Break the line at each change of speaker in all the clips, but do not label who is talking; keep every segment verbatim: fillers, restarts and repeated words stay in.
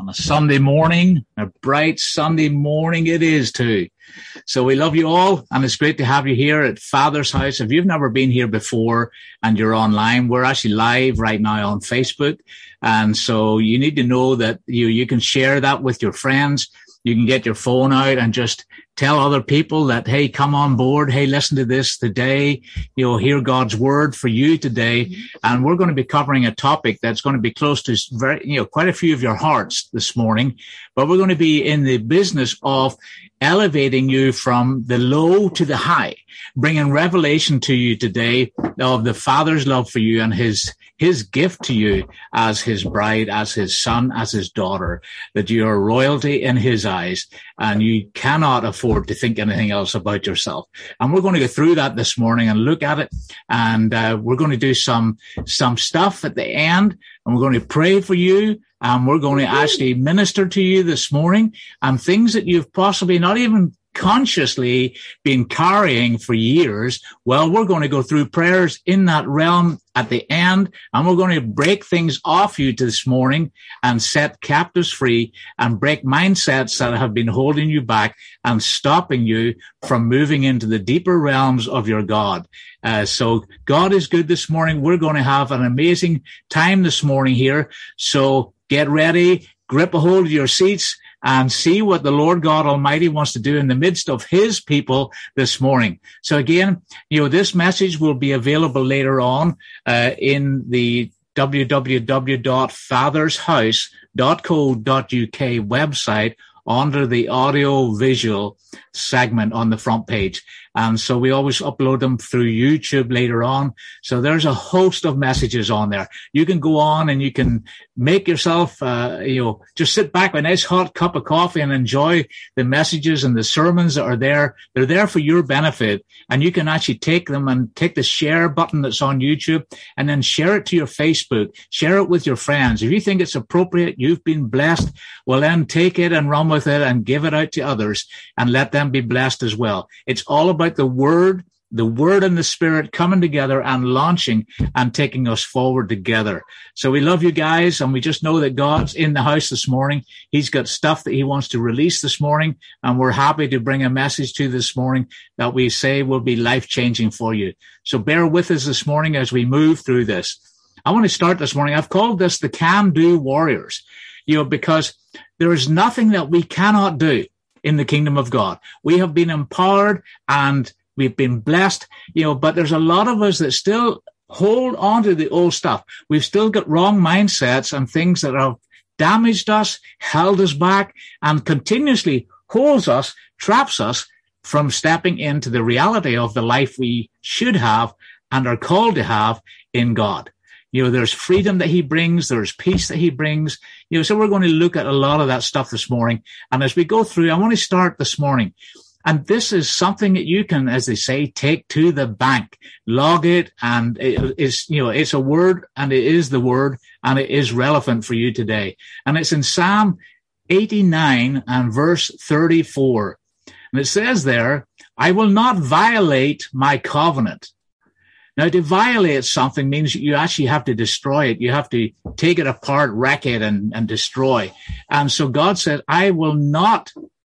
on a Sunday morning, a bright Sunday morning it is too. So we love you all, and it's great to have you here at Father's House. If you've never been here before and you're online, we're actually live right now on Facebook. And so you need to know that you, you can share that with your friends. You can get your phone out and just tell other people that, hey, come on board. Hey, listen to this today. You'll hear God's word for you today. And we're going to be covering a topic that's going to be close to very, you know, quite a few of your hearts this morning. But we're going to be in the business of elevating you from the low to the high, bringing revelation to you today of the Father's love for you and his his gift to you as his bride, as his son, as his daughter, that you are royalty in his eyes and you cannot afford to think anything else about yourself. And we're going to go through that this morning and look at it. And uh, we're going to do some some stuff at the end, and we're going to pray for you. And we're going to actually minister to you this morning and things that you've possibly not even consciously been carrying for years. Well, we're going to go through prayers in that realm at the end, and we're going to break things off you this morning and set captives free and break mindsets that have been holding you back and stopping you from moving into the deeper realms of your God. Uh, so God is good this morning. We're going to have an amazing time this morning here. So get ready, grip a hold of your seats, and see what the Lord God Almighty wants to do in the midst of his people this morning. So again, you know, this message will be available later on uh, in the w w w dot fathers house dot co dot u k website under the audio visual segment on the front page. And so we always upload them through YouTube later on. So there's a host of messages on there. You can go on and you can make yourself, uh, you know, just sit back with a nice hot cup of coffee and enjoy the messages and the sermons that are there. They're there for your benefit. And you can actually take them and take the share button that's on YouTube and then share it to your Facebook. Share it with your friends. If you think it's appropriate, you've been blessed, well then take it and run with it and give it out to others and let them be blessed as well. It's all about the word, the word and the spirit coming together and launching and taking us forward together. So we love you guys, and we just know that God's in the house this morning. He's got stuff that he wants to release this morning, and we're happy to bring a message to you this morning that we say will be life-changing for you. So bear with us this morning as we move through this. I want to start this morning. I've called this the Can-Do Warriors, you know, because there is nothing that we cannot do in the kingdom of God. We have been empowered and we've been blessed, you know, but there's a lot of us that still hold on to the old stuff. We've still got wrong mindsets and things that have damaged us, held us back, and continuously holds us, traps us from stepping into the reality of the life we should have and are called to have in God. You know, there's freedom that he brings. There's peace that he brings. You know, so we're going to look at a lot of that stuff this morning. And as we go through, I want to start this morning. And this is something that you can, as they say, take to the bank, log it. And it is, you know, it's a word, and it is the word, and it is relevant for you today. And it's in Psalm eighty-nine and verse thirty-four. And it says there, I will not violate my covenant. Now, to violate something means you actually have to destroy it. You have to take it apart, wreck it, and, and destroy. And so God said, I will not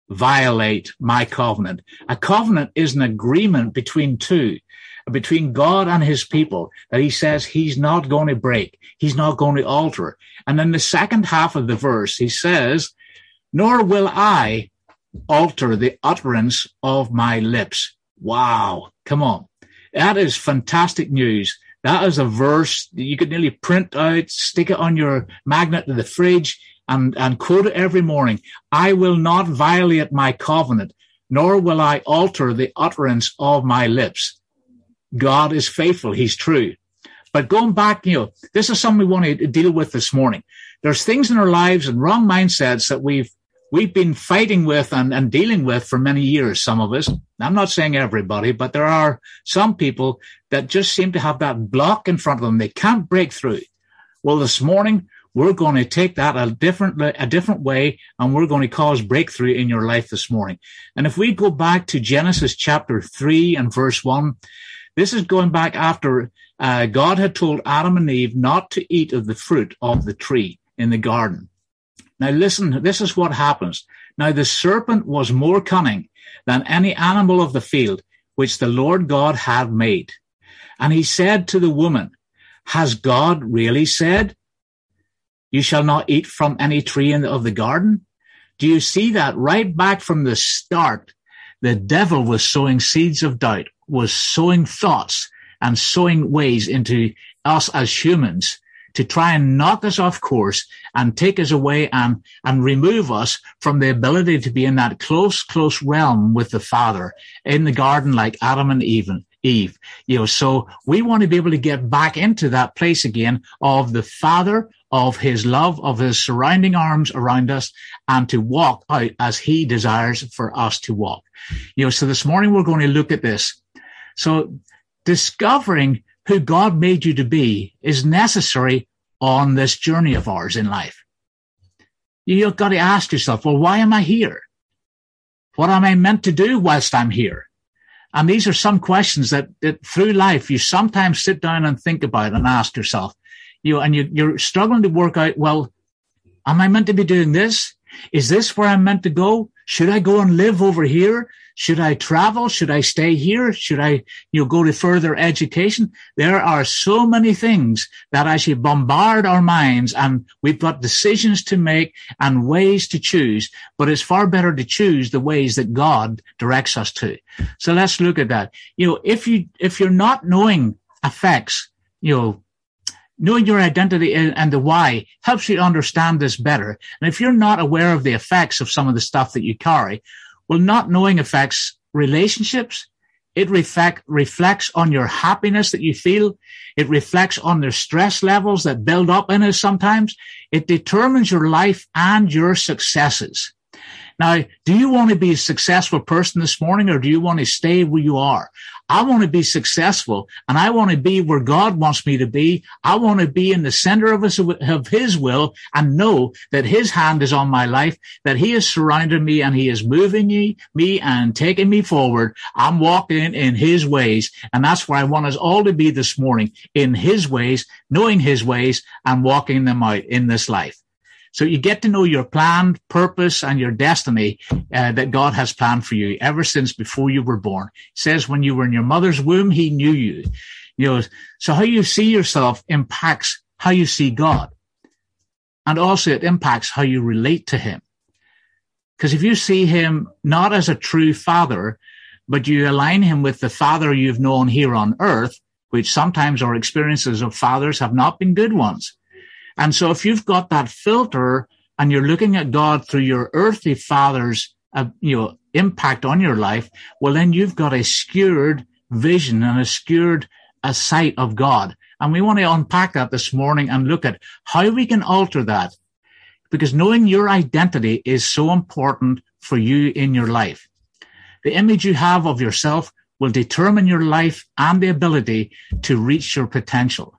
violate my covenant. A covenant is an agreement between two, between God and his people, that he says he's not going to break. He's not going to alter. And then the second half of the verse, he says, nor will I alter the utterance of my lips. Wow. Come on. That is fantastic news. That is a verse that you could nearly print out, stick it on your magnet to the fridge, and, and quote it every morning. I will not violate my covenant, nor will I alter the utterance of my lips. God is faithful. He's true. But going back, you know, this is something we want to deal with this morning. There's things in our lives and wrong mindsets that we've We've been fighting with and, and dealing with for many years, some of us. I'm not saying everybody, but there are some people that just seem to have that block in front of them. They can't break through. Well, this morning, we're going to take that a different, a different way, and we're going to cause breakthrough in your life this morning. And if we go back to Genesis chapter three and verse one, this is going back after uh, God had told Adam and Eve not to eat of the fruit of the tree in the garden. Now listen, this is what happens. Now the serpent was more cunning than any animal of the field which the Lord God had made. And he said to the woman, has God really said, you shall not eat from any tree in the, of the garden? Do you see that right back from the start, the devil was sowing seeds of doubt, was sowing thoughts and sowing ways into us as humans to try and knock us off course and take us away and, and remove us from the ability to be in that close, close realm with the Father in the garden like Adam and Eve. Eve, you know, so we want to be able to get back into that place again of the Father, of his love, of his surrounding arms around us, and to walk out as he desires for us to walk. You know, so this morning we're going to look at this. So discovering who God made you to be is necessary on this journey of ours in life. You've got to ask yourself, well, why am I here? What am I meant to do whilst I'm here? And these are some questions that, that through life you sometimes sit down and think about and ask yourself, you know, and you, you're struggling to work out, well, am I meant to be doing this? Is this where I'm meant to go? Should I go and live over here? Should I travel? Should I stay here? Should I, you know, go to further education? There are so many things that actually bombard our minds, and we've got decisions to make and ways to choose, but it's far better to choose the ways that God directs us to. So let's look at that. You know, if you, if you're not knowing effects, you know, knowing your identity and the why helps you to understand this better. And if you're not aware of the effects of some of the stuff that you carry, well, not knowing affects relationships. It reflect, reflects on your happiness that you feel. It reflects on the stress levels that build up in us sometimes. It determines your life and your successes. Now, do you want to be a successful person this morning, or do you want to stay where you are? I want to be successful, and I want to be where God wants me to be. I want to be in the center of his, of his will, and know that his hand is on my life, that he is surrounding me and he is moving me, me and taking me forward. I'm walking in his ways, and that's where I want us all to be this morning, in his ways, knowing his ways and walking them out in this life. So you get to know your plan, purpose, and your destiny uh, that God has planned for you ever since before you were born. It says when you were in your mother's womb, he knew you. You know, so how you see yourself impacts how you see God. And also it impacts how you relate to him. Because if you see him not as a true father, but you align him with the father you've known here on earth, which sometimes our experiences of fathers have not been good ones. And so if you've got that filter and you're looking at God through your earthly father's, uh, you know, impact on your life, well, then you've got a skewed vision and a skewed a sight of God. And we want to unpack that this morning and look at how we can alter that, because knowing your identity is so important for you in your life. The image you have of yourself will determine your life and the ability to reach your potential.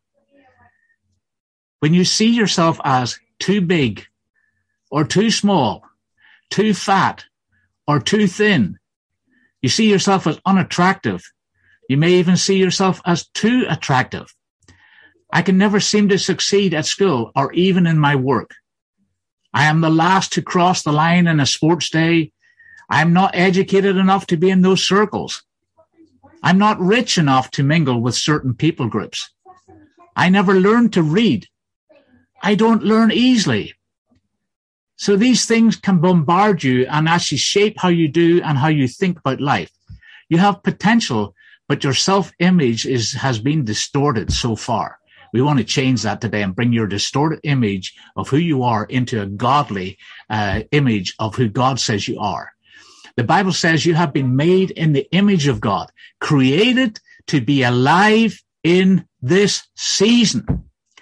When you see yourself as too big or too small, too fat or too thin, you see yourself as unattractive. You may even see yourself as too attractive. I can never seem to succeed at school or even in my work. I am the last to cross the line in a sports day. I'm not educated enough to be in those circles. I'm not rich enough to mingle with certain people groups. I never learned to read. I don't learn easily. So these things can bombard you and actually shape how you do and how you think about life. You have potential, but your self-image is has been distorted so far. We want to change that today and bring your distorted image of who you are into a godly uh, image of who God says you are. The Bible says you have been made in the image of God, created to be alive in this season.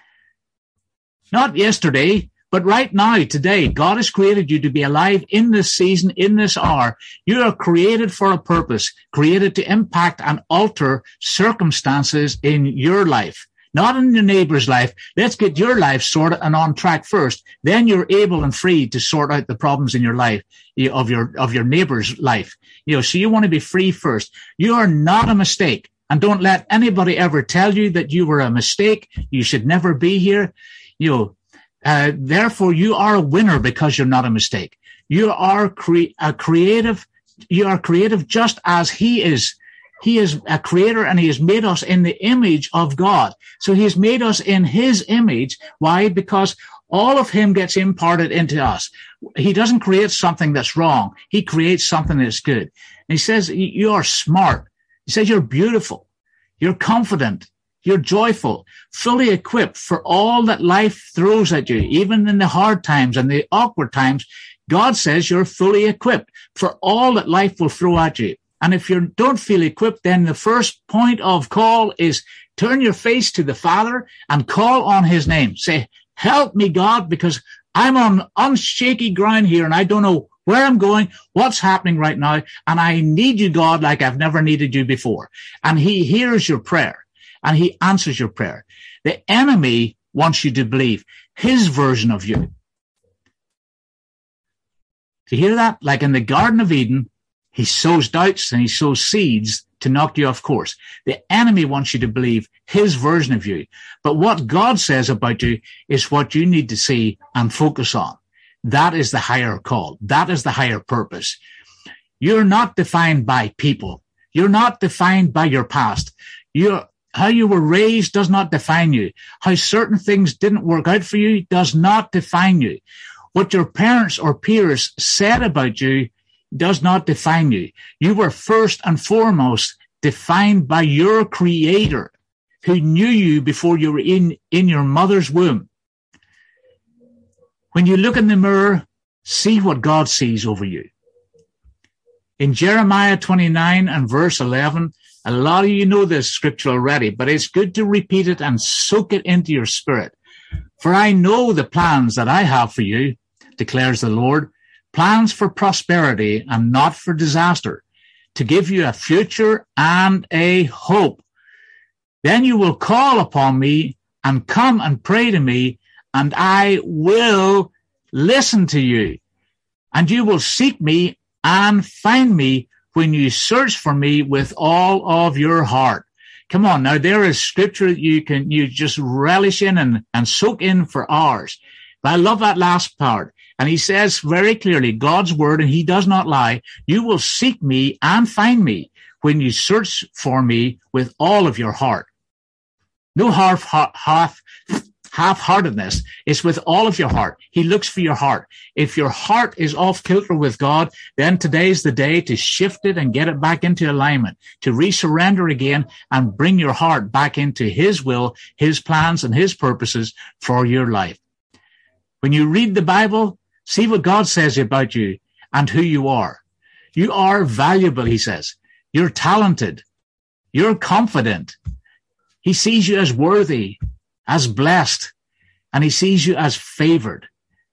Not yesterday, but right now, today, God has created you to be alive in this season, in this hour. You are created for a purpose, created to impact and alter circumstances in your life, not in your neighbor's life. Let's get your life sorted and on track first. Then you're able and free to sort out the problems in your life, of your, of your neighbor's life. You know, so you want to be free first. You are not a mistake. And don't let anybody ever tell you that you were a mistake. You should never be here. You know, Uh, therefore, you are a winner because you're not a mistake. You are cre- a creative. You are creative just as he is. He is a creator, and he has made us in the image of God. So he has made us in his image. Why? Because all of him gets imparted into us. He doesn't create something that's wrong. He creates something that's good. And he says you are smart. He says you're beautiful. You're confident. You're joyful, fully equipped for all that life throws at you, even in the hard times and the awkward times. God says you're fully equipped for all that life will throw at you. And if you don't feel equipped, then the first point of call is turn your face to the Father and call on his name. Say, help me, God, because I'm on unshaky ground here and I don't know where I'm going, what's happening right now. And I need you, God, like I've never needed you before. And he hears your prayer. And he answers your prayer. The enemy wants you to believe his version of you. Do you hear that? Like in the Garden of Eden, he sows doubts and he sows seeds to knock you off course. The enemy wants you to believe his version of you. But what God says about you is what you need to see and focus on. That is the higher call. That is the higher purpose. You're not defined by people. You're not defined by your past. You're How you were raised does not define you. How certain things didn't work out for you does not define you. What your parents or peers said about you does not define you. You were first and foremost defined by your Creator, who knew you before you were in, in your mother's womb. When you look in the mirror, see what God sees over you. In Jeremiah twenty-nine and verse eleven, a lot of you know this scripture already, but it's good to repeat it and soak it into your spirit. For I know the plans that I have for you, declares the Lord, plans for prosperity and not for disaster, to give you a future and a hope. Then you will call upon me and come and pray to me, and I will listen to you. And you will seek me and find me when you search for me with all of your heart. Come on, now there is scripture that you can you just relish in and, and soak in for hours. But I love that last part. And he says very clearly, God's word, and he does not lie, you will seek me and find me when you search for me with all of your heart. No half, half, half-heartedness. It's with all of your heart. He looks for your heart. If your heart is off kilter with God, then today's the day to shift it and get it back into alignment, to resurrender again and bring your heart back into his will, his plans, and his purposes for your life. When you read the Bible, see what God says about you and who you are. You are valuable, he says. You're talented. You're confident. He sees you as worthy, as blessed, and he sees you as favored.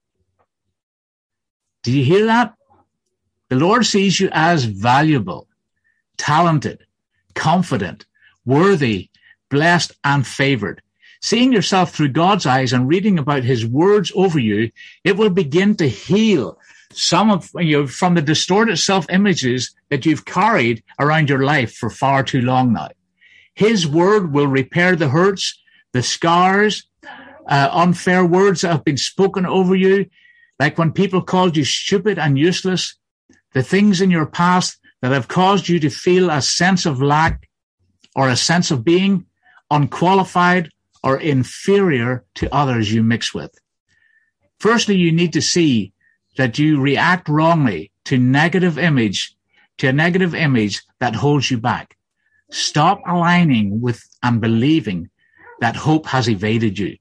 Do you hear that? The Lord sees you as valuable, talented, confident, worthy, blessed, and favored. Seeing yourself through God's eyes and reading about his words over you, it will begin to heal some of you know, from the distorted self-images that you've carried around your life for far too long now. His word will repair the hurts, the scars, uh, unfair words that have been spoken over you, like when people called you stupid and useless, the things in your past that have caused you to feel a sense of lack or a sense of being unqualified or inferior to others you mix with. Firstly, you need to see that you react wrongly to negative image, to a negative image that holds you back. Stop aligning with and believing that hope has evaded you.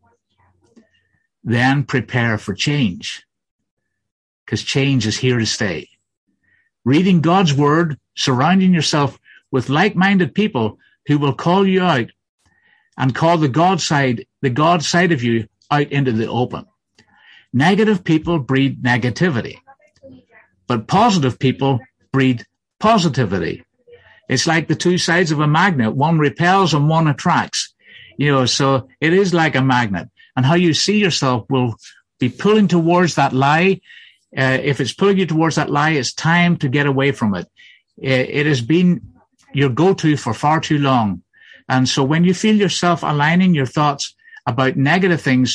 Then prepare for change, because change is here to stay. Reading God's word, surrounding yourself with like-minded people who will call you out and call the God side, the God side of you out into the open. Negative people breed negativity, but positive people breed positivity. It's like the two sides of a magnet. One repels and one attracts. You know, so it is like a magnet. And how you see yourself will be pulling towards that lie. Uh, if it's pulling you towards that lie, it's time to get away from it. It has been your go-to for far too long. And so when you feel yourself aligning your thoughts about negative things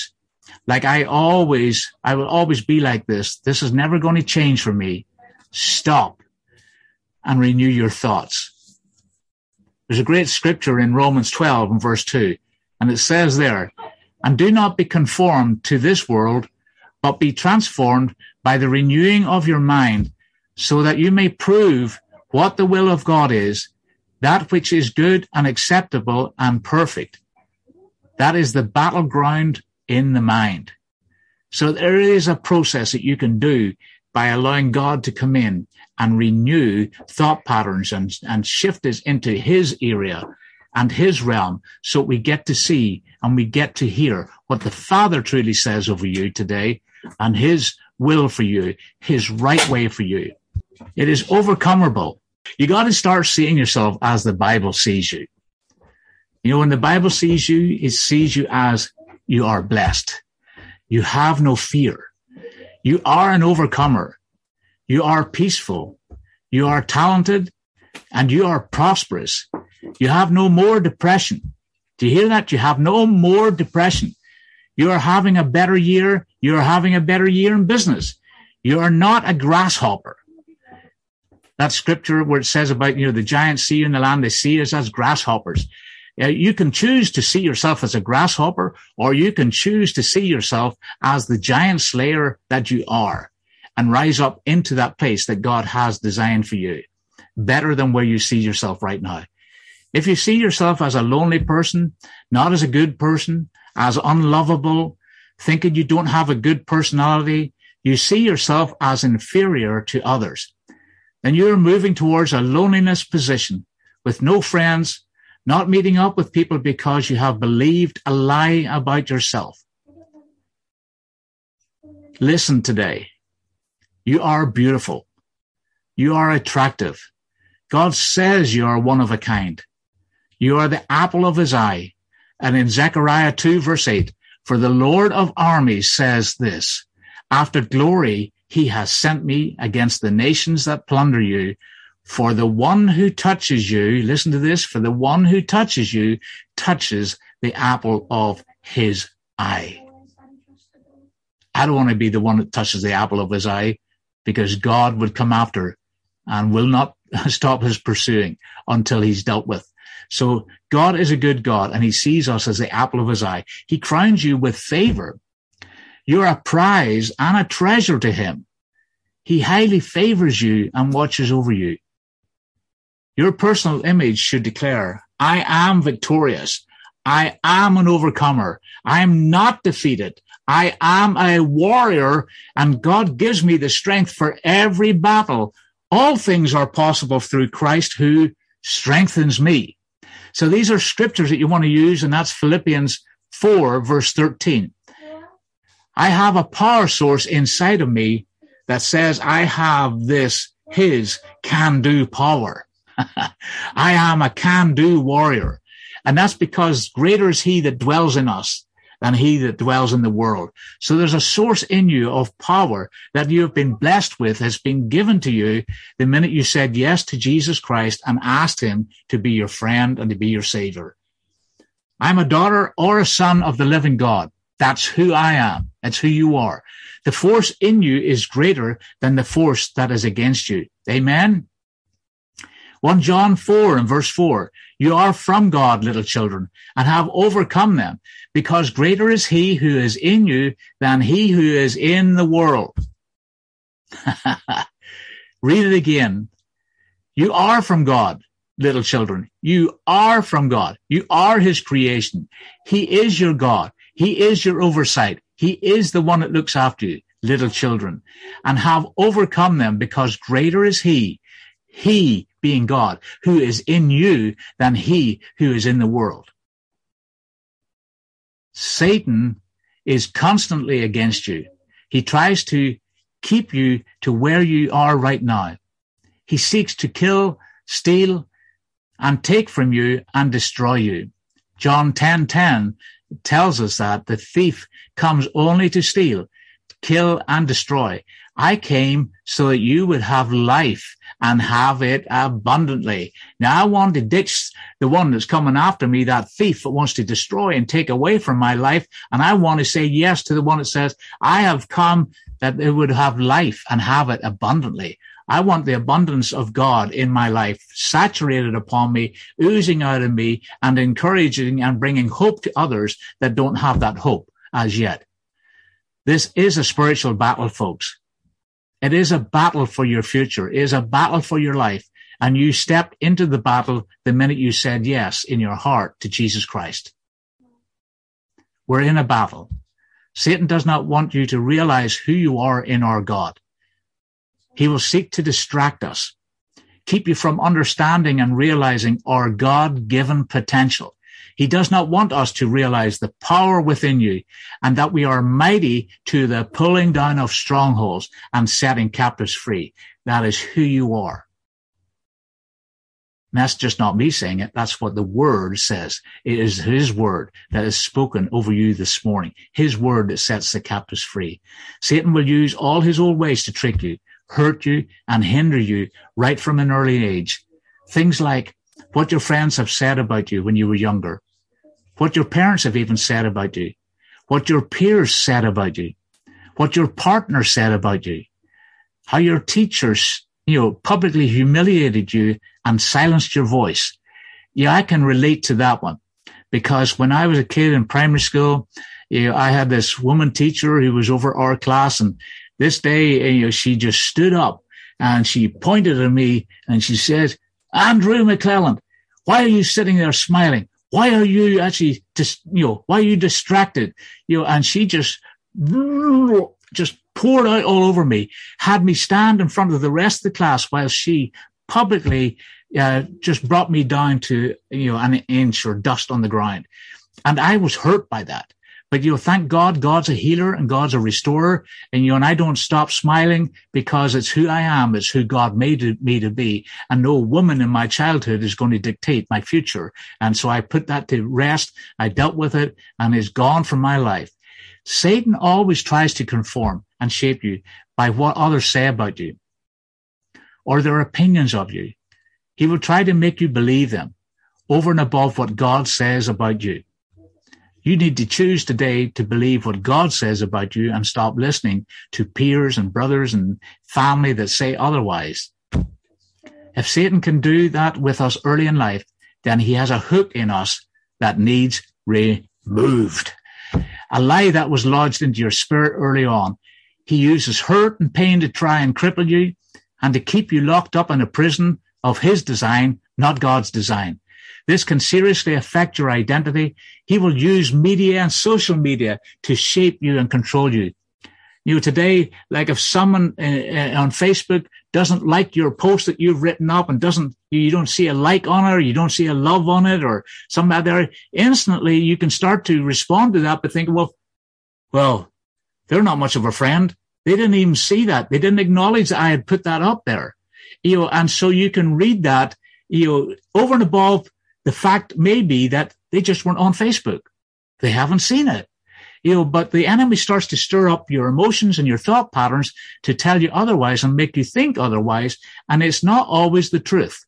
like I always, I will always be like this. This is never going to change for me. Stop and renew your thoughts. There's a great scripture in Romans twelve and verse two, and it says there, and do not be conformed to this world, but be transformed by the renewing of your mind, so that you may prove what the will of God is, that which is good and acceptable and perfect. That is the battleground in the mind. So there is a process that you can do by allowing God to come in and renew thought patterns and, and shift us into his area and his realm, so we get to see and we get to hear what the Father truly says over you today and his will for you, his right way for you. It is overcomable. You got to start seeing yourself as the Bible sees you. You know, when the Bible sees you, it sees you as you are blessed. You have no fear. You are an overcomer. You are peaceful. You are talented, and you are prosperous. You have no more depression. Do you hear that? You have no more depression. You are having a better year. You are having a better year in business. You are not a grasshopper. That scripture where it says about, you know, the giants see you in the land, they see us as grasshoppers. Uh, you can choose to see yourself as a grasshopper, or you can choose to see yourself as the giant slayer that you are and rise up into that place that God has designed for you, better than where you see yourself right now. If you see yourself as a lonely person, not as a good person, as unlovable, thinking you don't have a good personality, you see yourself as inferior to others, then you're moving towards a loneliness position with no friends, not meeting up with people because you have believed a lie about yourself. Listen today. You are beautiful. You are attractive. God says you are one of a kind. You are the apple of his eye. And in Zechariah two, verse eight, for the Lord of armies says this, after glory, he has sent me against the nations that plunder you. For the one who touches you, listen to this, for the one who touches you touches the apple of his eye. I don't want to be the one that touches the apple of his eye, because God would come after and will not stop his pursuing until he's dealt with. So God is a good God, and he sees us as the apple of his eye. He crowns you with favor. You're a prize and a treasure to him. He highly favors you and watches over you. Your personal image should declare, I am victorious. I am an overcomer. I am not defeated. I am a warrior, and God gives me the strength for every battle. All things are possible through Christ who strengthens me. So these are scriptures that you want to use, and that's Philippians four, verse thirteen. I have a power source inside of me that says I have this, his can-do power. I am a can-do warrior. And that's because greater is he that dwells in us than he that dwells in the world. So there's a source in you of power that you have been blessed with, has been given to you the minute you said yes to Jesus Christ and asked him to be your friend and to be your savior. I'm a daughter or a son of the living God. That's who I am. That's who you are. The force in you is greater than the force that is against you. Amen. First John four and verse four, you are from God, little children, and have overcome them, because greater is he who is in you than he who is in the world. Read it again. You are from God, little children. You are from God. You are his creation. He is your God. He is your oversight. He is the one that looks after you, little children, and have overcome them, because greater is he, he being God, who is in you than he who is in the world. Satan is constantly against you. He tries to keep you to where you are right now. He seeks to kill, steal, and take from you and destroy you. John ten ten tells us that the thief comes only to steal, kill, and destroy. I came so that you would have life and have it abundantly. Now I want to ditch the one that's coming after me, that thief that wants to destroy and take away from my life. And I want to say yes to the one that says, I have come that it would have life and have it abundantly. I want the abundance of God in my life saturated upon me, oozing out of me, and encouraging and bringing hope to others that don't have that hope as yet. This is a spiritual battle, folks. It is a battle for your future. It is a battle for your life. And you stepped into the battle the minute you said yes in your heart to Jesus Christ. We're in a battle. Satan does not want you to realize who you are in our God. He will seek to distract us, keep you from understanding and realizing our God-given potential. He does not want us to realize the power within you and that we are mighty to the pulling down of strongholds and setting captives free. That is who you are. And that's just not me saying it. That's what the word says. It is his word that is spoken over you this morning. His word that sets the captives free. Satan will use all his old ways to trick you, hurt you, and hinder you right from an early age. Things like what your friends have said about you when you were younger, what your parents have even said about you, what your peers said about you, what your partner said about you, how your teachers, you know, publicly humiliated you and silenced your voice. Yeah, I can relate to that one because when I was a kid in primary school, you know, I had this woman teacher who was over our class, and this day, you know, she just stood up and she pointed at me and she said, Andrew McClelland, why are you sitting there smiling? Why are you actually just, you know, why are you distracted? You know, and she just, just poured out all over me, had me stand in front of the rest of the class while she publicly, uh, just brought me down to, you know, an inch or dust on the ground. And I was hurt by that. But, you know, thank God, God's a healer and God's a restorer. And, you know, and I don't stop smiling because it's who I am. It's who God made me to be. And no woman in my childhood is going to dictate my future. And so I put that to rest. I dealt with it and it's gone from my life. Satan always tries to conform and shape you by what others say about you or their opinions of you. He will try to make you believe them over and above what God says about you. You need to choose today to believe what God says about you and stop listening to peers and brothers and family that say otherwise. If Satan can do that with us early in life, then he has a hook in us that needs removed. A lie that was lodged into your spirit early on. He uses hurt and pain to try and cripple you and to keep you locked up in a prison of his design, not God's design. This can seriously affect your identity. He will use media and social media to shape you and control you. You know, today, like if someone uh, on Facebook doesn't like your post that you've written up and doesn't, you don't see a like on it or you don't see a love on it or some other, instantly you can start to respond to that by thinking, well, well, they're not much of a friend. They didn't even see that. They didn't acknowledge that I had put that up there. You know, and so you can read that, you know, over and above the fact may be that they just weren't on Facebook. They haven't seen it. You know, but the enemy starts to stir up your emotions and your thought patterns to tell you otherwise and make you think otherwise. And it's not always the truth.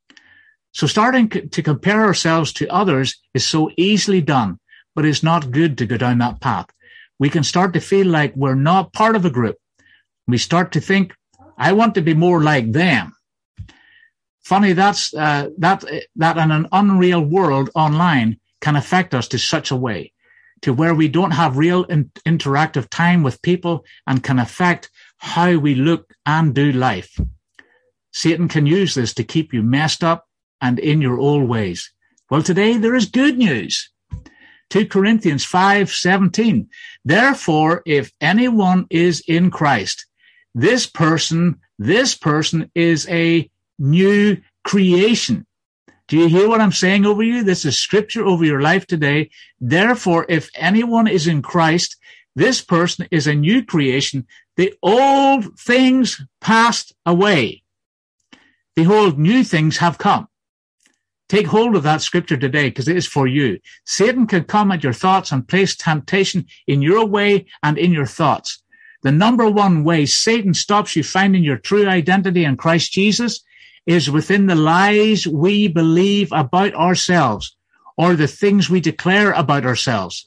So starting to compare ourselves to others is so easily done, but it's not good to go down that path. We can start to feel like we're not part of a group. We start to think, I want to be more like them. Funny, that's, uh, that, that in an unreal world online can affect us to such a way to where we don't have real in- interactive time with people and can affect how we look and do life. Satan can use this to keep you messed up and in your old ways. Well, today there is good news. Second Corinthians five seventeen. Therefore, if anyone is in Christ, this person, this person is a new creation. Do you hear what I'm saying over you? This is scripture over your life today. Therefore, if anyone is in Christ, this person is a new creation. The old things passed away. Behold, new things have come. Take hold of that scripture today because it is for you. Satan can come at your thoughts and place temptation in your way and in your thoughts. The number one way Satan stops you finding your true identity in Christ Jesus is within the lies we believe about ourselves or the things we declare about ourselves.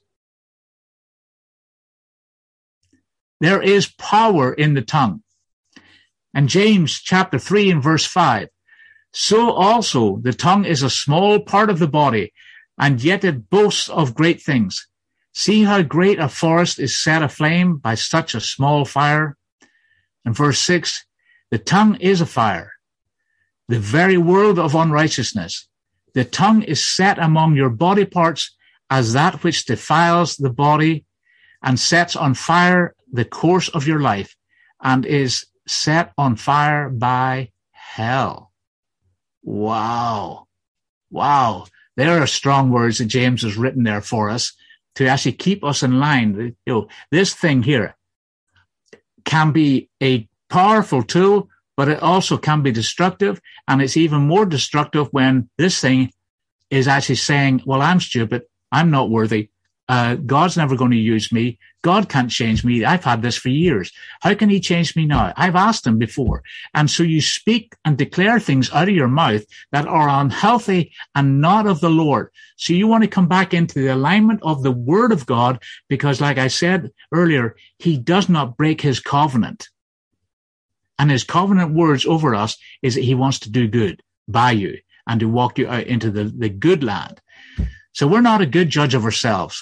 There is power in the tongue. And James chapter three and verse five, so also the tongue is a small part of the body, and yet it boasts of great things. See how great a forest is set aflame by such a small fire. And verse six, the tongue is a fire, the very world of unrighteousness. The tongue is set among your body parts as that which defiles the body and sets on fire the course of your life and is set on fire by hell. Wow. Wow. There are strong words that James has written there for us to actually keep us in line. You know, this thing here can be a powerful tool, but it also can be destructive. And it's even more destructive when this thing is actually saying, well, I'm stupid. I'm not worthy. Uh, God's never going to use me. God can't change me. I've had this for years. How can he change me now? I've asked him before. And so you speak and declare things out of your mouth that are unhealthy and not of the Lord. So you want to come back into the alignment of the word of God, because like I said earlier, he does not break his covenant. And his covenant words over us is that he wants to do good by you and to walk you out into the, the good land. So we're not a good judge of ourselves.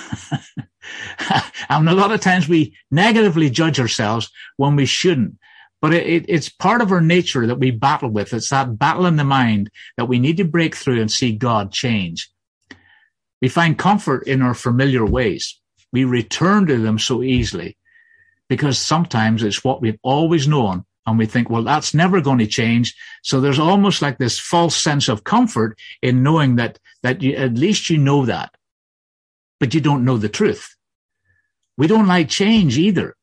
And a lot of times we negatively judge ourselves when we shouldn't. But it, it, it's part of our nature that we battle with. It's that battle in the mind that we need to break through and see God change. We find comfort in our familiar ways. We return to them so easily because sometimes it's what we've always known. And we think, well, that's never going to change. So there's almost like this false sense of comfort in knowing that, that you, at least you know that, but you don't know the truth. We don't like change either.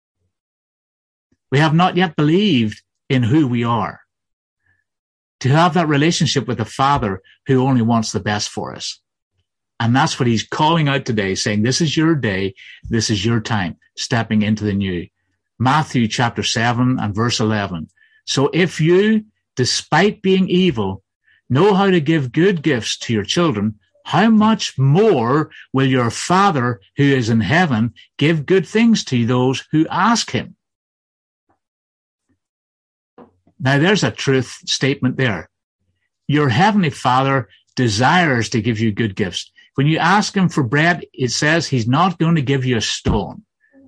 We have not yet believed in who we are. To have that relationship with the Father who only wants the best for us. And that's what he's calling out today, saying, this is your day. This is your time, stepping into the new. Matthew chapter seven and verse eleven. So if you, despite being evil, know how to give good gifts to your children, how much more will your Father who is in heaven give good things to those who ask him? Now there's a truth statement there. Your heavenly Father desires to give you good gifts. When you ask him for bread, it says he's not going to give you a stone.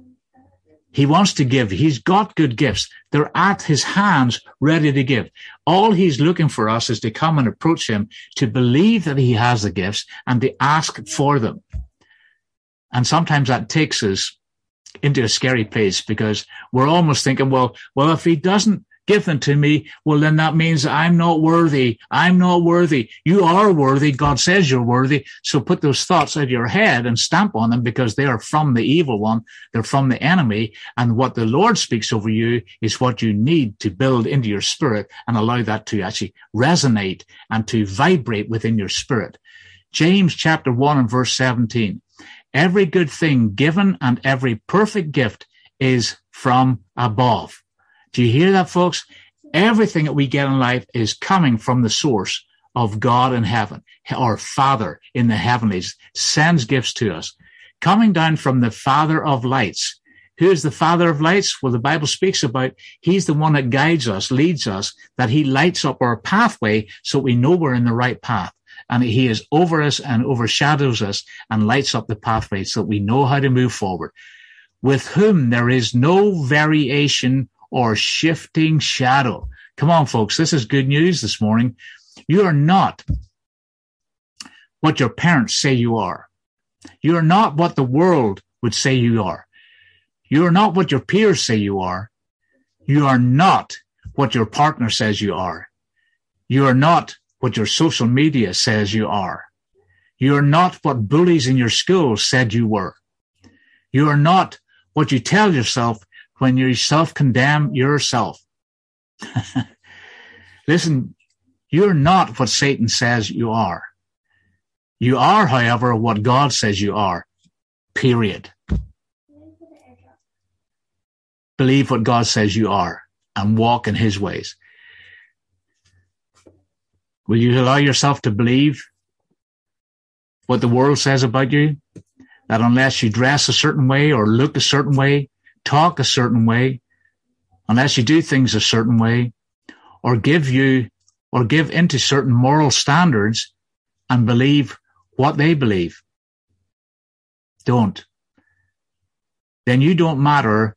He wants to give. He's got good gifts. They're at his hands, ready to give. All he's looking for us is to come and approach him, to believe that he has the gifts and to ask for them. And sometimes that takes us into a scary place because we're almost thinking, well, well, if he doesn't give them to me, well, then that means I'm not worthy. I'm not worthy. You are worthy. God says you're worthy. So put those thoughts out of your head and stamp on them because they are from the evil one. They're from the enemy. And what the Lord speaks over you is what you need to build into your spirit and allow that to actually resonate and to vibrate within your spirit. James chapter one and verse seventeen. Every good thing given and every perfect gift is from above. Do you hear that, folks? Everything that we get in life is coming from the source of God in heaven. Our Father in the heavenlies sends gifts to us, coming down from the Father of lights. Who is the Father of lights? Well, the Bible speaks about he's the one that guides us, leads us, that he lights up our pathway so we know we're in the right path. And he is over us and overshadows us and lights up the pathway so that we know how to move forward. With whom there is no variation or shifting shadow. Come on, folks. This is good news this morning. You are not what your parents say you are. You are not what the world would say you are. You are not what your peers say you are. You are not what your partner says you are. You are not what your social media says you are. You are not what bullies in your school said you were. You are not what you tell yourself when you self-condemn yourself. Listen, you're not what Satan says you are. You are, however, what God says you are. Period. believe what God says you are and walk in his ways. Will you allow yourself to believe what the world says about you? That unless you dress a certain way or look a certain way, talk a certain way, unless you do things a certain way, or give you or give into certain moral standards and believe what they believe. Don't. Then you don't matter,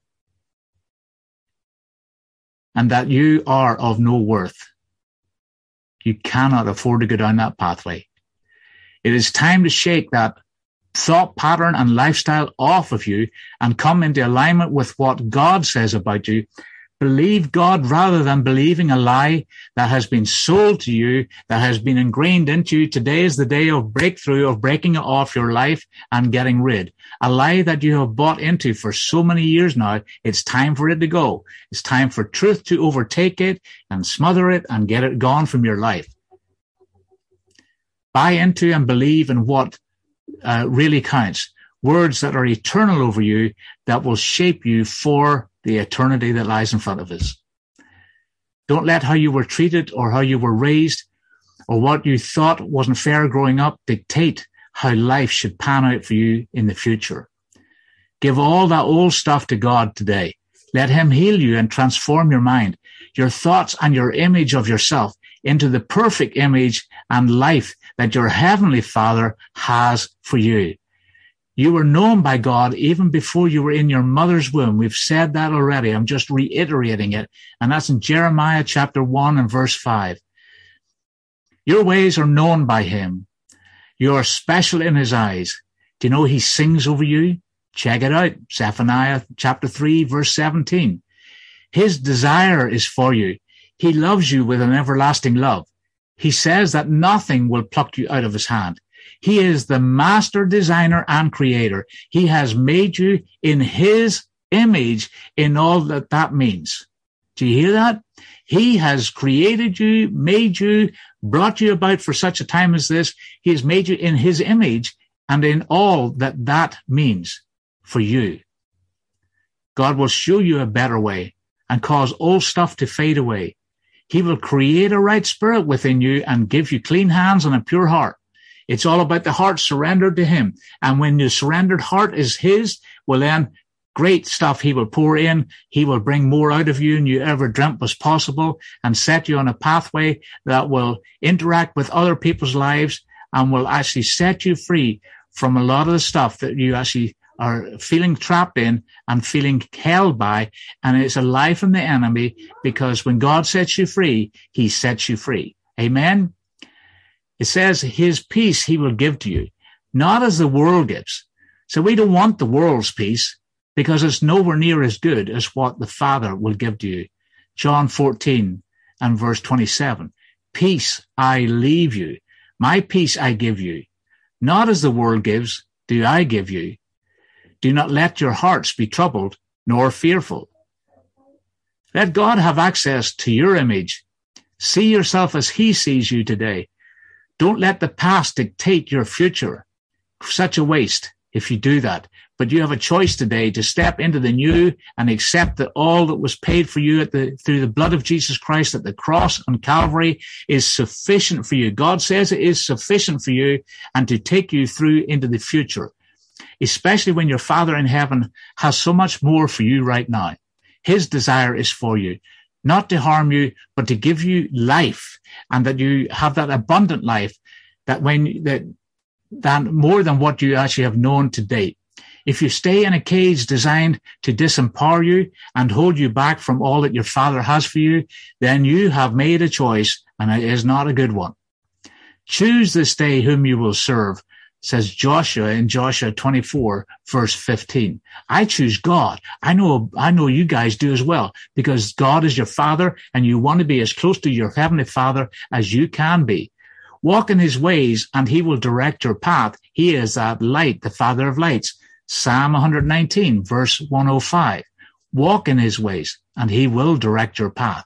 and that you are of no worth. You cannot afford to go down that pathway. It is time to shake that thought pattern and lifestyle off of you and come into alignment with what God says about you. Believe God rather than believing a lie that has been sold to you, that has been ingrained into you. Today is the day of breakthrough, of breaking it off your life and getting rid. A lie that you have bought into for so many years now. It's time for it to go. It's time for truth to overtake it and smother it and get it gone from your life. Buy into and believe in what uh, really counts. Words that are eternal over you, that will shape you for the eternity that lies in front of us. Don't let how you were treated or how you were raised or what you thought wasn't fair growing up dictate how life should pan out for you in the future. Give all that old stuff to God today. Let him heal you and transform your mind, your thoughts and your image of yourself into the perfect image and life that your heavenly Father has for you. You were known by God even before you were in your mother's womb. We've said that already. I'm just reiterating it. And that's in Jeremiah chapter one and verse five. Your ways are known by him. You are special in his eyes. Do you know he sings over you? Check it out. Zephaniah chapter three, verse seventeen. His desire is for you. He loves you with an everlasting love. He says that nothing will pluck you out of his hand. He is the master designer and creator. He has made you in his image in all that that means. Do you hear that? He has created you, made you, brought you about for such a time as this. He has made you in his image and in all that that means for you. God will show you a better way and cause old stuff to fade away. He will create a right spirit within you and give you clean hands and a pure heart. It's all about the heart surrendered to him. And when your surrendered heart is his, well then, great stuff he will pour in. He will bring more out of you than you ever dreamt was possible and set you on a pathway that will interact with other people's lives and will actually set you free from a lot of the stuff that you actually are feeling trapped in and feeling held by. And it's a lie from the enemy, because when God sets you free, he sets you free. Amen. It says his peace he will give to you, not as the world gives. So we don't want the world's peace because it's nowhere near as good as what the Father will give to you. John fourteen and verse twenty-seven. Peace I leave you. My peace I give you. Not as the world gives, do I give you. Do not let your hearts be troubled, nor fearful. Let God have access to your image. See yourself as he sees you today. Don't let the past dictate your future. Such a waste if you do that. But you have a choice today to step into the new and accept that all that was paid for you at the, through the blood of Jesus Christ at the cross on Calvary is sufficient for you. God says it is sufficient for you and to take you through into the future, especially when your Father in heaven has so much more for you right now. His desire is for you, not to harm you, but to give you life, and that you have that abundant life that when that, that more than what you actually have known to date. If you stay in a cage designed to disempower you and hold you back from all that your Father has for you, then you have made a choice, and it is not a good one. Choose this day whom you will serve, says Joshua in Joshua twenty-four, verse fifteen. I choose God. I know, I know you guys do as well, because God is your Father and you want to be as close to your Heavenly Father as you can be. Walk in his ways and he will direct your path. He is that light, the Father of lights. Psalm one nineteen, verse one oh five. Walk in his ways and he will direct your path.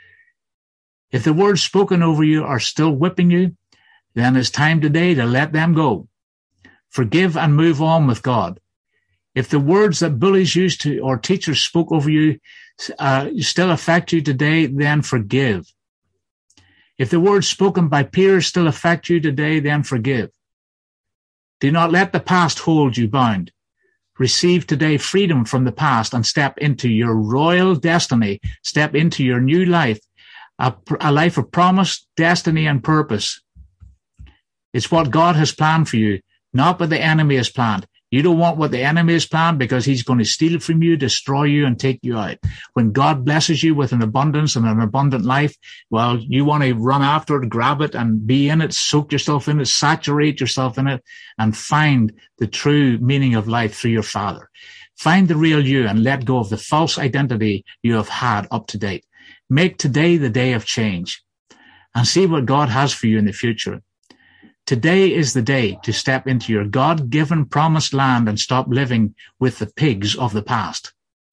If the words spoken over you are still whipping you, then it's time today to let them go. Forgive and move on with God. If the words that bullies used to or teachers spoke over you uh, still affect you today, then forgive. If the words spoken by peers still affect you today, then forgive. Do not let the past hold you bound. Receive today freedom from the past and step into your royal destiny. Step into your new life, a, a life of promise, destiny, and purpose. It's what God has planned for you, not what the enemy has planned. You don't want what the enemy has planned because he's going to steal it from you, destroy you, and take you out. When God blesses you with an abundance and an abundant life, well, you want to run after it, grab it, and be in it, soak yourself in it, saturate yourself in it, and find the true meaning of life through your Father. Find the real you and let go of the false identity you have had up to date. Make today the day of change and see what God has for you in the future. Today is the day to step into your God-given promised land and stop living with the pigs of the past.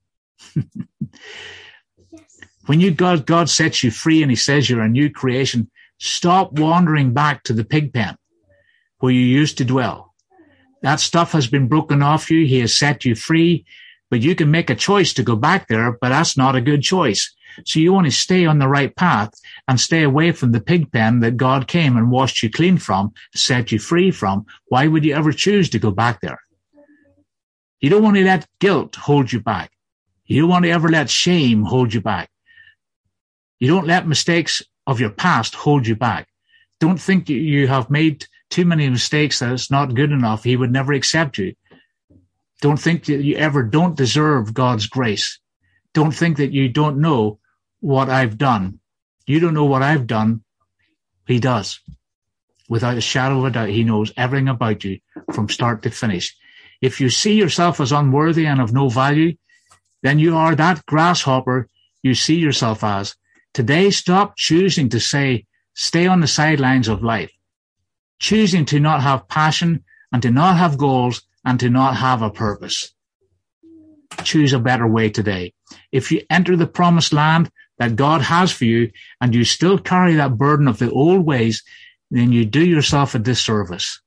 When you God, God sets you free and he says you're a new creation, stop wandering back to the pig pen where you used to dwell. That stuff has been broken off you. He has set you free, but you can make a choice to go back there, but that's not a good choice. So you want to stay on the right path and stay away from the pig pen that God came and washed you clean from, set you free from. Why would you ever choose to go back there? You don't want to let guilt hold you back. You don't want to ever let shame hold you back. You don't let mistakes of your past hold you back. Don't think you have made too many mistakes that it's not good enough. He would never accept you. Don't think that you ever don't deserve God's grace. Don't think that you don't know what I've done. You don't know what I've done. He does. Without a shadow of a doubt, he knows everything about you from start to finish. If you see yourself as unworthy and of no value, then you are that grasshopper you see yourself as. Today, stop choosing to say, stay on the sidelines of life, choosing to not have passion and to not have goals and to not have a purpose. Choose a better way today. If you enter the promised land that God has for you and you still carry that burden of the old ways, then you do yourself a disservice.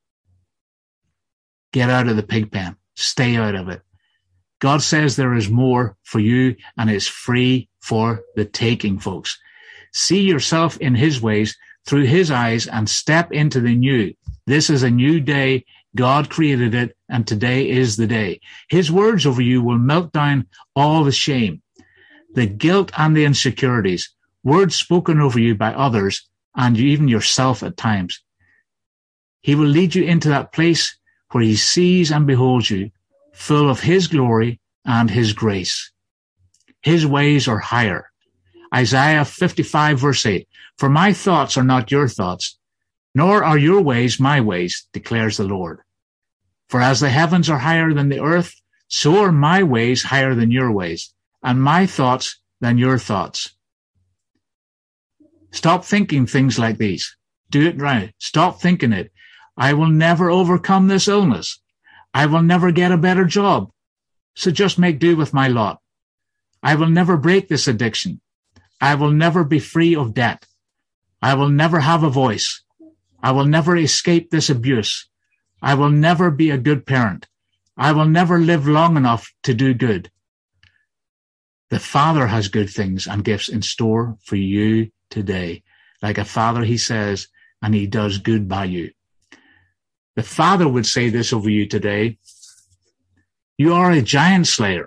Get out of the pig pen. Stay out of it. God says there is more for you and it's free for the taking, folks. See yourself in his ways through his eyes and step into the new. This is a new day. God created it, and today is the day. His words over you will melt down all the shame, the guilt, and the insecurities, words spoken over you by others and even yourself at times. He will lead you into that place where he sees and beholds you, full of his glory and his grace. His ways are higher. Isaiah fifty-five verse eight, for my thoughts are not your thoughts, nor are your ways my ways, declares the Lord. For as the heavens are higher than the earth, so are my ways higher than your ways, and my thoughts than your thoughts. Stop thinking things like these. Do it right. Stop thinking it. I will never overcome this illness. I will never get a better job. So just make do with my lot. I will never break this addiction. I will never be free of debt. I will never have a voice. I will never escape this abuse. I will never be a good parent. I will never live long enough to do good. The Father has good things and gifts in store for you today. Like a father, he says, and he does good by you. The Father would say this over you today. You are a giant slayer,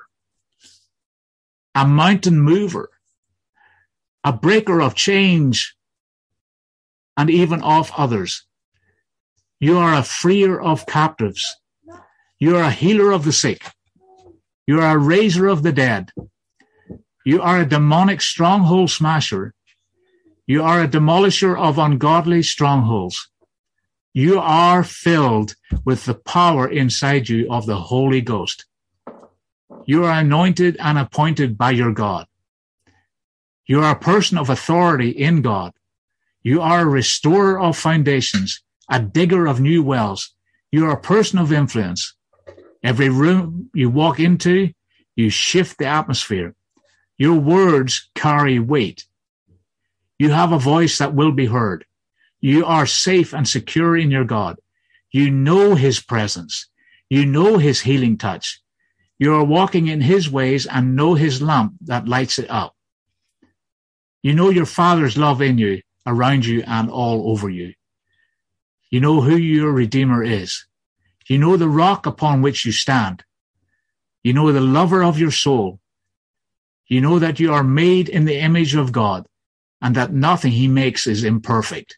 a mountain mover, a breaker of change, and even of others. You are a freer of captives. You are a healer of the sick. You are a raiser of the dead. You are a demonic stronghold smasher. You are a demolisher of ungodly strongholds. You are filled with the power inside you of the Holy Ghost. You are anointed and appointed by your God. You are a person of authority in God. You are a restorer of foundations, a digger of new wells. You are a person of influence. Every room you walk into, you shift the atmosphere. Your words carry weight. You have a voice that will be heard. You are safe and secure in your God. You know his presence. You know his healing touch. You are walking in his ways and know his lamp that lights it up. You know your Father's love in you, around you, and all over you. You know who your Redeemer is. You know the rock upon which you stand. You know the lover of your soul. You know that you are made in the image of God and that nothing he makes is imperfect.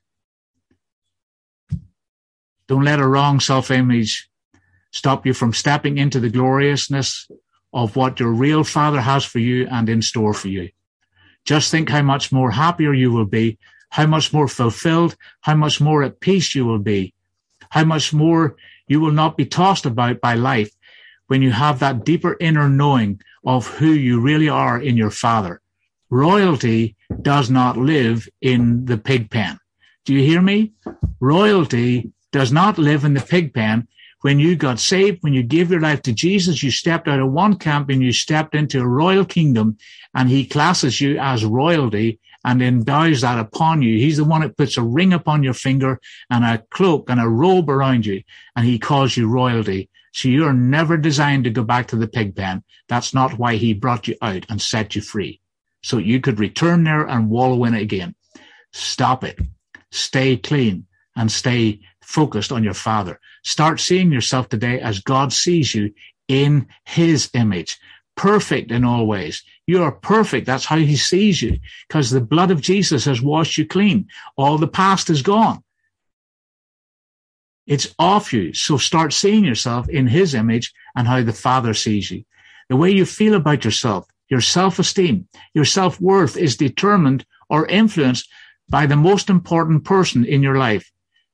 Don't let a wrong self-image stop you from stepping into the gloriousness of what your real Father has for you and in store for you. Just think how much more happier you will be, how much more fulfilled, how much more at peace you will be, how much more you will not be tossed about by life when you have that deeper inner knowing of who you really are in your Father. Royalty does not live in the pig pen. Do you hear me? Royalty does not live in the pig pen. When you got saved, when you gave your life to Jesus, you stepped out of one camp and you stepped into a royal kingdom, and he classes you as royalty and endows that upon you. He's the one that puts a ring upon your finger and a cloak and a robe around you, and he calls you royalty. So you're never designed to go back to the pig pen. That's not why he brought you out and set you free, so you could return there and wallow in it again. Stop it. Stay clean and stay focused on your Father. Start seeing yourself today as God sees you in his image, perfect in all ways. You are perfect. That's how he sees you, because the blood of Jesus has washed you clean. All the past is gone. It's off you. So start seeing yourself in his image and how the Father sees you. The way you feel about yourself, your self-esteem, your self-worth is determined or influenced by the most important person in your life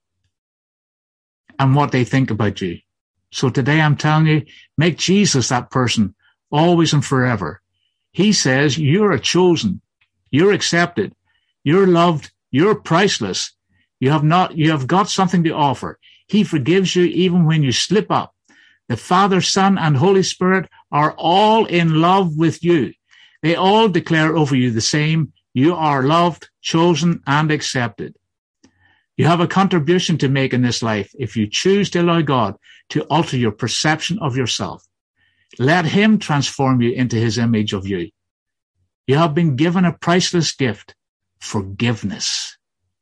and what they think about you. So today I'm telling you, make Jesus that person always and forever. He says you're chosen, you're accepted, you're loved, you're priceless. You have not, you have got something to offer. He forgives you even when you slip up. The Father, Son, and Holy Spirit are all in love with you. They all declare over you the same: you are loved, chosen, and accepted. You have a contribution to make in this life if you choose to allow God to alter your perception of yourself. Let him transform you into his image of you. You have been given a priceless gift, forgiveness.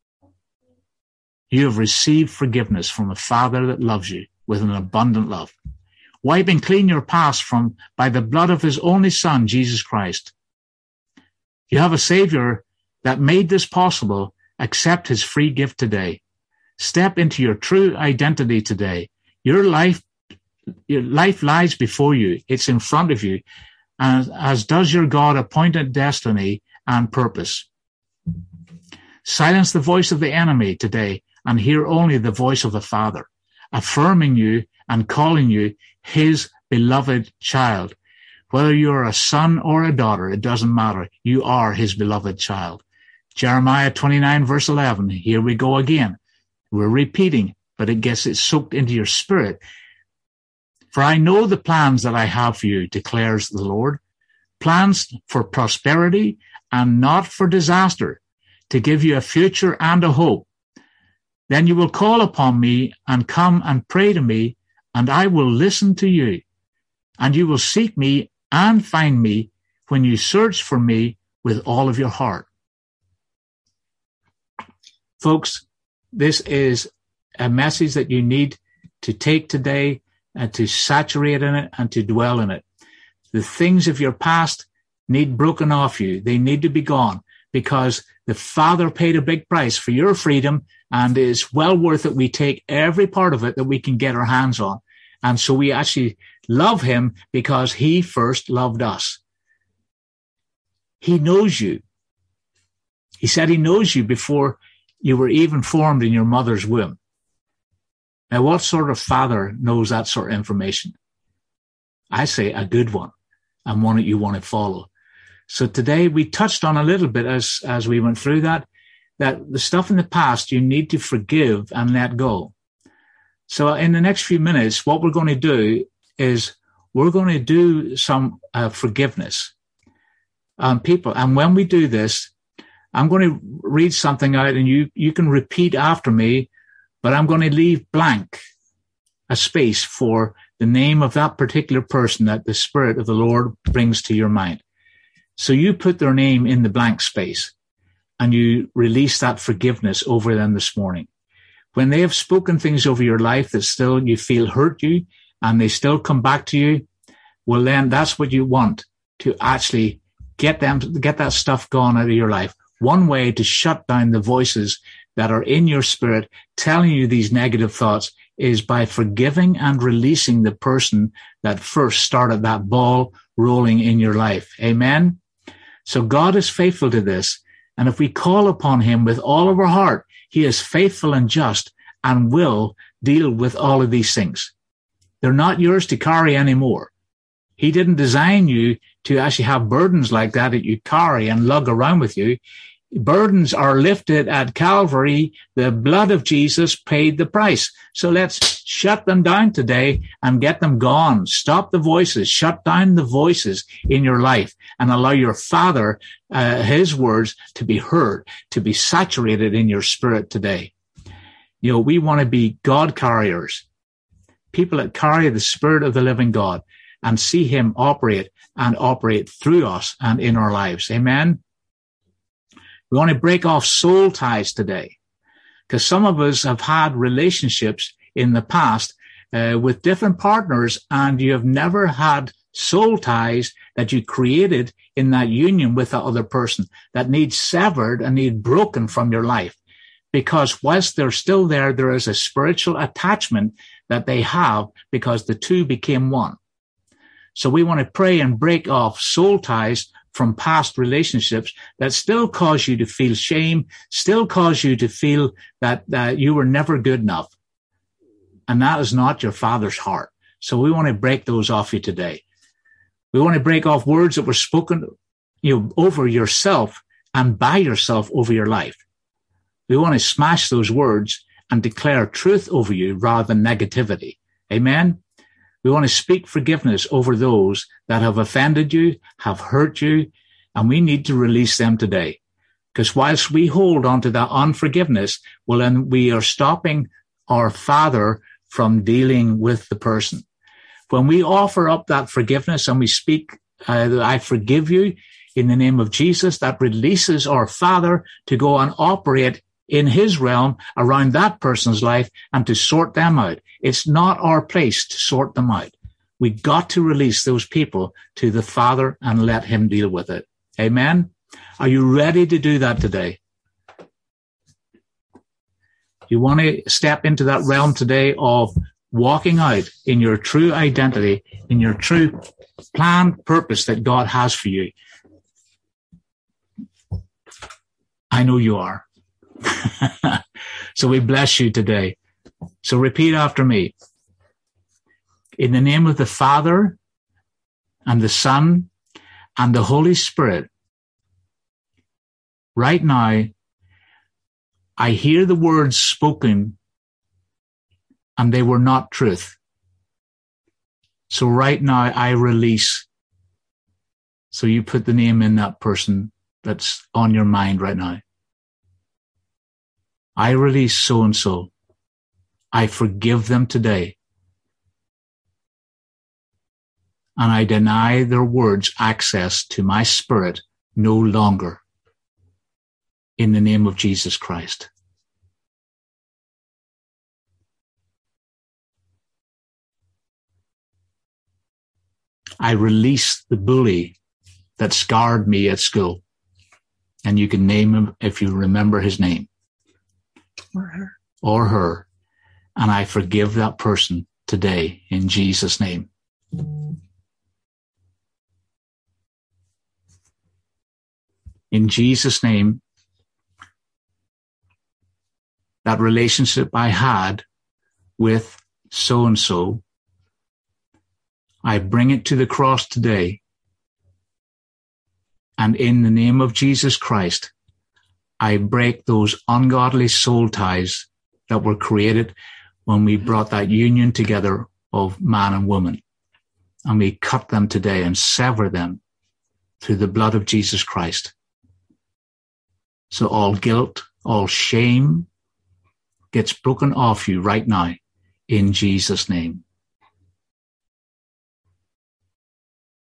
You have received forgiveness from a Father that loves you with an abundant love, wiping clean your past from by the blood of his only Son, Jesus Christ. You have a Savior that made this possible. Accept his free gift today. Step into your true identity today. Your life, your life lies before you. It's in front of you, and as does your God-appointed destiny and purpose. Silence the voice of the enemy today and hear only the voice of the Father, affirming you and calling you his beloved child. Whether you're a son or a daughter, it doesn't matter. You are his beloved child. Jeremiah twenty-nine, verse eleven. Here we go again. We're repeating, but it gets it soaked into your spirit. For I know the plans that I have for you, declares the Lord, plans for prosperity and not for disaster, to give you a future and a hope. Then you will call upon me and come and pray to me, and I will listen to you. And you will seek me and find me when you search for me with all of your heart. Folks, this is a message that you need to take today and to saturate in it and to dwell in it. The things of your past need broken off you. They need to be gone, because the Father paid a big price for your freedom, and it's well worth it. We take every part of it that we can get our hands on. And so we actually love him because he first loved us. He knows you. He said he knows you before you were even formed in your mother's womb. Now, what sort of father knows that sort of information? I say a good one, and one that you want to follow. So today we touched on a little bit as, as we went through that, that the stuff in the past you need to forgive and let go. So in the next few minutes, what we're going to do is we're going to do some uh, forgiveness on people. And when we do this, I'm going to read something out, and you, you can repeat after me, but I'm going to leave blank a space for the name of that particular person that the Spirit of the Lord brings to your mind. So you put their name in the blank space and you release that forgiveness over them this morning. When they have spoken things over your life that still you feel hurt you and they still come back to you, well, then that's what you want, to actually get them, get that stuff gone out of your life. One way to shut down the voices that are in your spirit telling you these negative thoughts is by forgiving and releasing the person that first started that ball rolling in your life. Amen. So God is faithful to this. And if we call upon him with all of our heart, he is faithful and just and will deal with all of these things. They're not yours to carry anymore. He didn't design you to actually have burdens like that that you carry and lug around with you. Burdens are lifted at Calvary. The blood of Jesus paid the price. So let's shut them down today and get them gone. Stop the voices. Shut down the voices in your life and allow your Father, uh, his words to be heard, to be saturated in your spirit today. You know, we want to be God carriers, people that carry the Spirit of the living God and see him operate and operate through us and in our lives. Amen. We want to break off soul ties today, because some of us have had relationships in the past uh, with different partners, and you have never had soul ties that you created in that union with the other person that need severed and need broken from your life. Because whilst they're still there, there is a spiritual attachment that they have because the two became one. So we want to pray and break off soul ties from past relationships that still cause you to feel shame, still cause you to feel that uh, you were never good enough. And that is not your Father's heart. So we want to break those off you today. We want to break off words that were spoken, you know, over yourself and by yourself over your life. We want to smash those words and declare truth over you rather than negativity. Amen. We want to speak forgiveness over those that have offended you, have hurt you, and we need to release them today. Because whilst we hold on to that unforgiveness, well, then we are stopping our Father from dealing with the person. When we offer up that forgiveness and we speak, uh, I forgive you in the name of Jesus, that releases our Father to go and operate in his realm around that person's life and to sort them out. It's not our place to sort them out. We got to release those people to the Father and let him deal with it. Amen. Are you ready to do that today? You want to step into that realm today of walking out in your true identity, in your true plan, purpose that God has for you. I know you are. So we bless you today. So repeat after me. In the name of the Father and the Son and the Holy Spirit, right now, I hear the words spoken and they were not truth. So right now I release. So you put the name in that person that's on your mind right now. I release so-and-so. I forgive them today. And I deny their words access to my spirit no longer. In the name of Jesus Christ. I release the bully that scarred me at school. And you can name him if you remember his name.
Or her.
Or her. And I forgive that person today in Jesus' name. In Jesus' name, that relationship I had with so-and-so, I bring it to the cross today. And in the name of Jesus Christ, I break those ungodly soul ties that were created when we brought that union together of man and woman. And we cut them today and sever them through the blood of Jesus Christ. So all guilt, all shame gets broken off you right now in Jesus' name.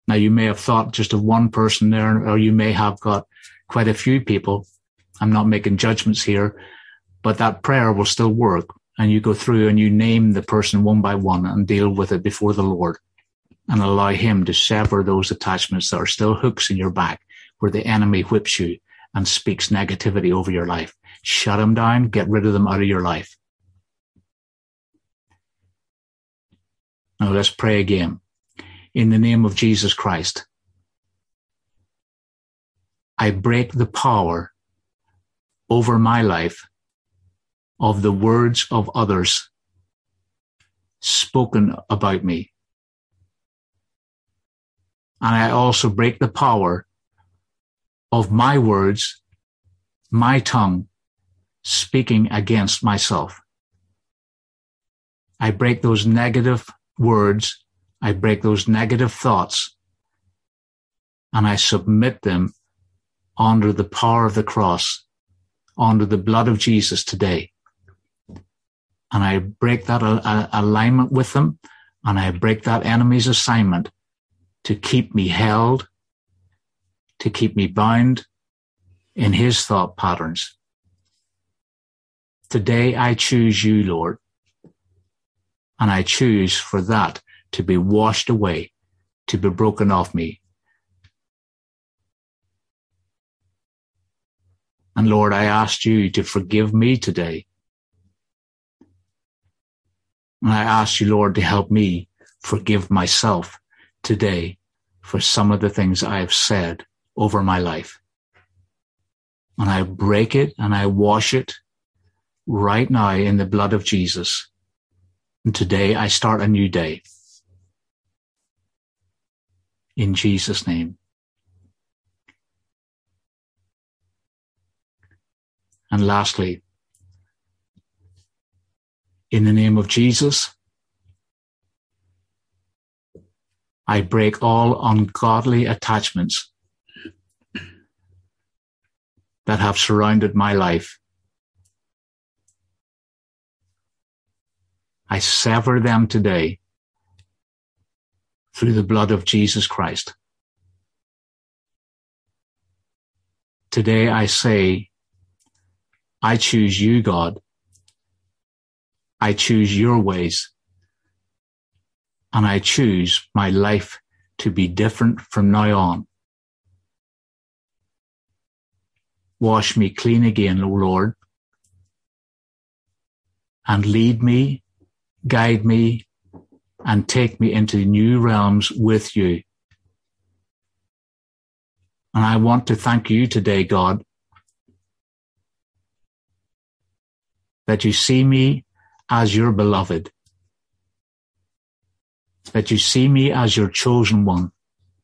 Now, you may have thought just of one person there, or you may have got quite a few people. I'm not making judgments here, but that prayer will still work. And you go through and you name the person one by one and deal with it before the Lord and allow him to sever those attachments that are still hooks in your back where the enemy whips you and speaks negativity over your life. Shut them down, get rid of them out of your life. Now let's pray again. In the name of Jesus Christ, I break the power over my life of the words of others spoken about me. And I also break the power of my words, my tongue, speaking against myself. I break those negative words, I break those negative thoughts, and I submit them under the power of the cross, under the blood of Jesus today. And I break that uh, alignment with them, and I break that enemy's assignment to keep me held, to keep me bound in his thought patterns. Today I choose you, Lord, and I choose for that to be washed away, to be broken off me. And Lord, I ask you to forgive me today. And I ask you, Lord, to help me forgive myself today for some of the things I have said over my life. And I break it and I wash it right now in the blood of Jesus. And today I start a new day. In Jesus' name. And lastly, in the name of Jesus, I break all ungodly attachments that have surrounded my life. I sever them today through the blood of Jesus Christ. Today I say, I choose you, God. I choose your ways. And I choose my life to be different from now on. Wash me clean again, O Lord, and lead me, guide me, and take me into new realms with you. And I want to thank you today, God, that you see me as your beloved, that you see me as your chosen one,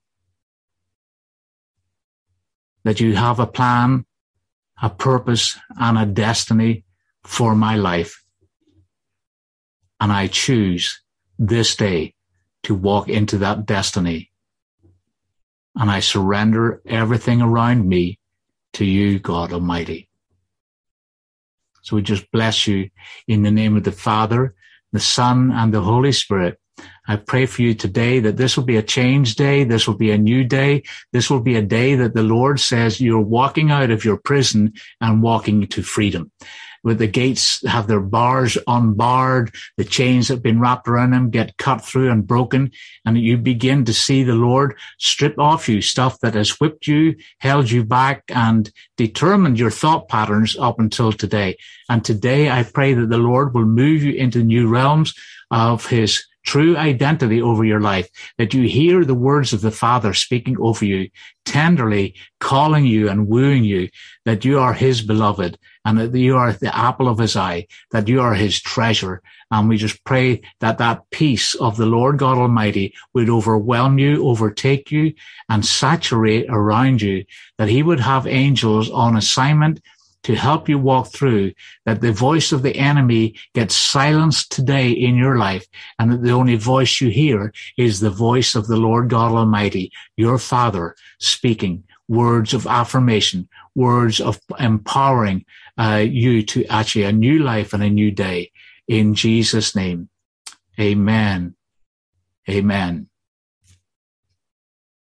that you have a plan, a purpose, and a destiny for my life. And I choose this day to walk into that destiny. And I surrender everything around me to you, God Almighty. So we just bless you in the name of the Father, the Son, and the Holy Spirit. I pray for you today that this will be a change day. This will be a new day. This will be a day that the Lord says you're walking out of your prison and walking to freedom. With the gates have their bars unbarred, the chains that have been wrapped around them get cut through and broken, and you begin to see the Lord strip off you stuff that has whipped you, held you back, and determined your thought patterns up until today. And today I pray that the Lord will move you into new realms of his true identity over your life, that you hear the words of the Father speaking over you, tenderly calling you and wooing you, that you are his beloved and that you are the apple of his eye, that you are his treasure. And we just pray that that peace of the Lord God Almighty would overwhelm you, overtake you, and saturate around you, that he would have angels on assignment to help you walk through, that the voice of the enemy gets silenced today in your life, and that the only voice you hear is the voice of the Lord God Almighty, your Father, speaking words of affirmation, words of empowering uh, you to actually a new life and a new day. In Jesus' name, amen. Amen.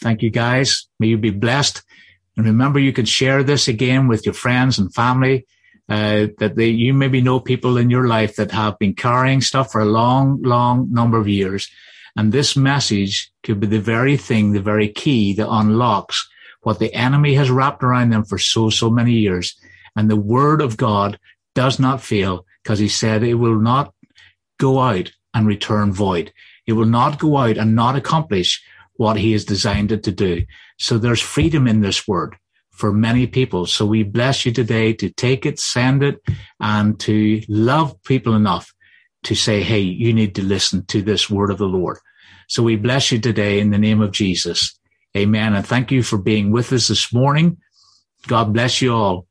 Thank you, guys. May you be blessed. And remember, you can share this again with your friends and family, uh, that they, you maybe know people in your life that have been carrying stuff for a long, long number of years. And this message could be the very thing, the very key that unlocks what the enemy has wrapped around them for so, so many years. And the word of God does not fail, because he said it will not go out and return void. It will not go out and not accomplish what he has designed it to do. So there's freedom in this word for many people. So we bless you today to take it, send it, and to love people enough to say, hey, you need to listen to this word of the Lord. So we bless you today in the name of Jesus. Amen. And thank you for being with us this morning. God bless you all.